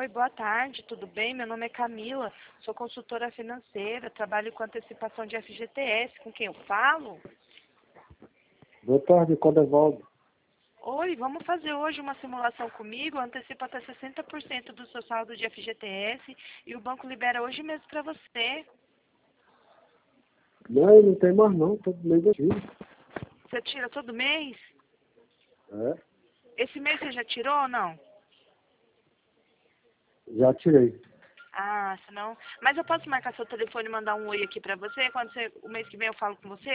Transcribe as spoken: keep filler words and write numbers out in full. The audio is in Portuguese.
Oi, boa tarde, tudo bem? Meu nome é Camila, sou consultora financeira, trabalho com antecipação de F G T S. Com quem eu falo? Boa tarde, Codevaldo. Oi, vamos fazer hoje uma simulação comigo? Antecipa até sessenta por cento do seu saldo de F G T S e o banco libera hoje mesmo para você. Não, não tem mais não, todo mês eu tiro. Você tira todo mês? É, Esse mês você já tirou ou não? já tirei. Ah, senão... Mas eu posso marcar seu telefone e mandar um oi aqui pra você? Quando você... o mês que vem eu falo com você?